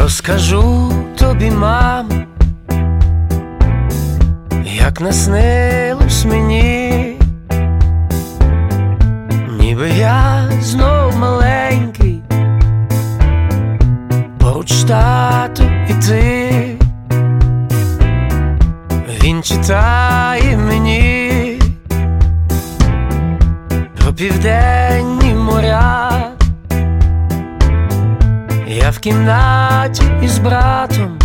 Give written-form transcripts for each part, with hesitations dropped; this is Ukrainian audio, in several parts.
Розкажу тобі, мамо, як наснилось мені, ніби я знов маленький, поруч тато і ти. Він читає мені про південні моря. Я в кімнаті із братом,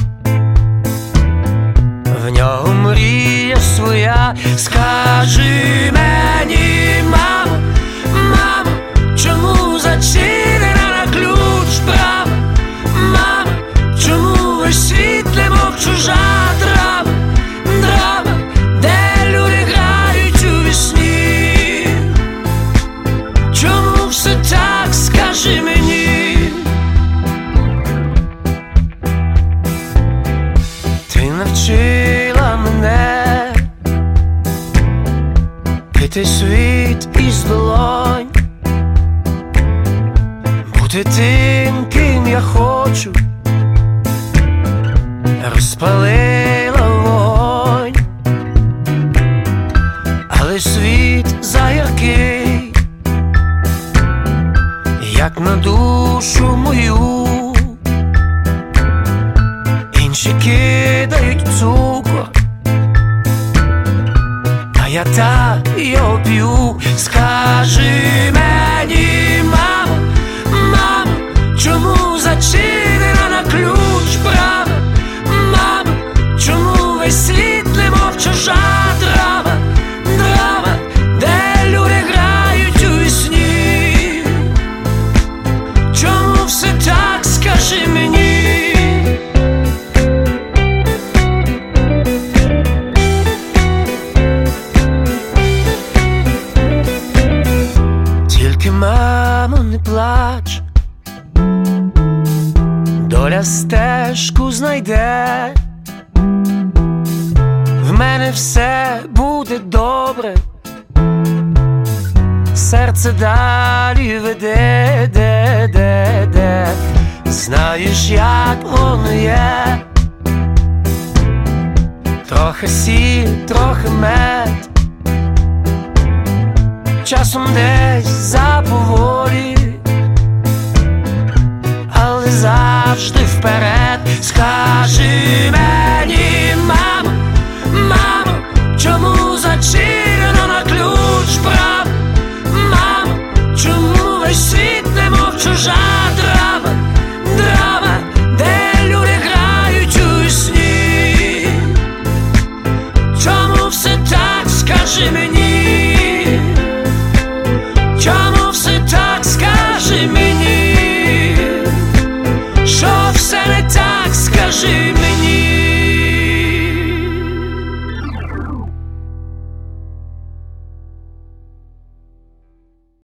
в нього мрія своя. Скажи мені, мамо, мамо, чому зачинена на ключ брама? Мамо, чому весь світ немов чужа драма? Драма, де люди грають у вісні. Чому все так, скажи мені? Ти навчила мене пити світ із долонь, бути тим, ким я хочу, розпалила вогонь. Але світ загіркий, як на душу мою. Інші кидають цукор, а я так його п'ю. Скажи мені, мамо, мамо, чому зачинена на ключ брама? Мамо, чому весь світ немов чужа драма? Драма, де люди грають у вісні. Чому все так, скажи мені? Мамо, не плач, доля стежку знайде. В мене все буде добре, серце далі веде, де. Знаєш, як воно є, трохи сіль, трохи мед, часом десь заповолі, але завжди вперед. Скажи мені, мамо, мамо, чому зачинено на ключ брама? Мамо, чому весь світ немов чужа драма? Драма, де люди грають у вісні. Чому все так, скажи мені?